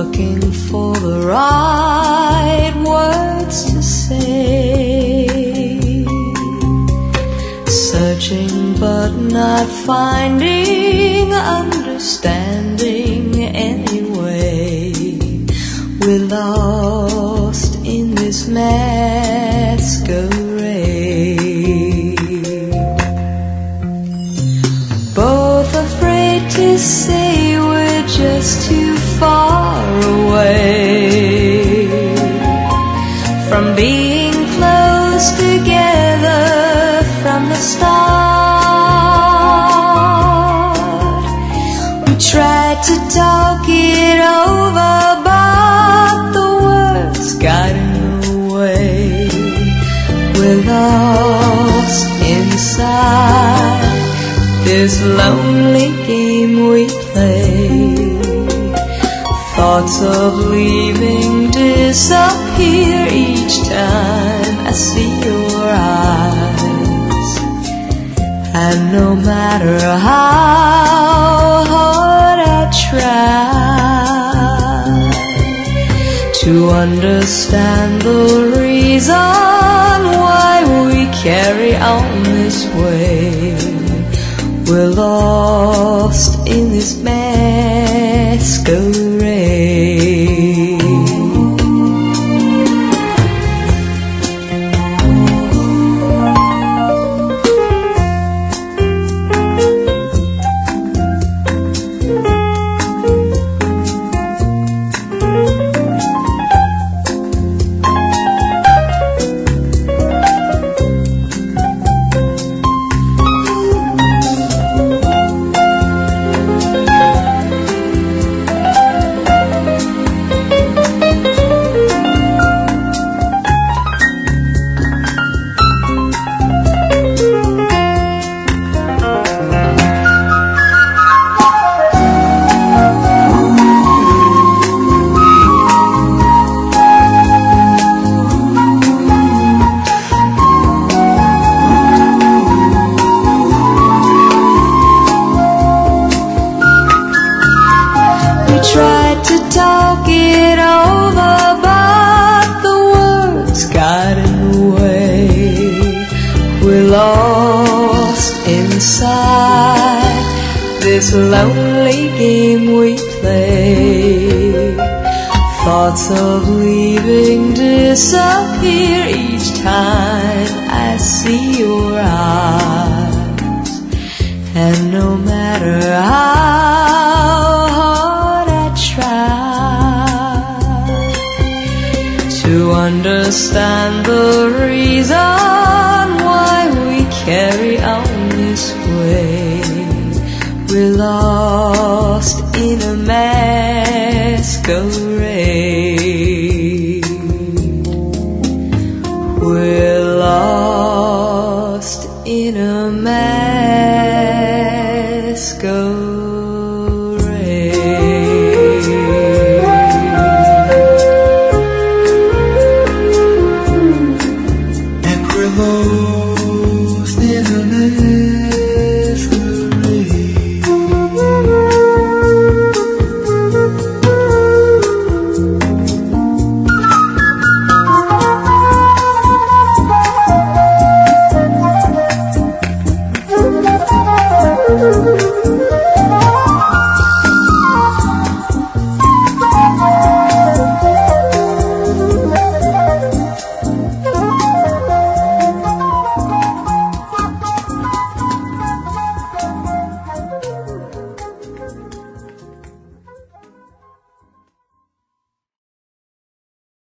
looking for the right words to say, searching but not finding understanding anyway. We're lost in this masquerade, both afraid to say we're just too far away from being close together from the start. We tried to talk it over, but the words got in the way. We're lost inside this lonely game we play. Thoughts of leaving disappear each time I see your eyes. And no matter how hard I try to understand the reason why we carry on this way, we're lost in this masquerade. Tried to talk it over, but the words got in the way. We're lost inside this lonely game we play. Thoughts of leaving disappear each time I see your eyes. And no matter how to understand the reason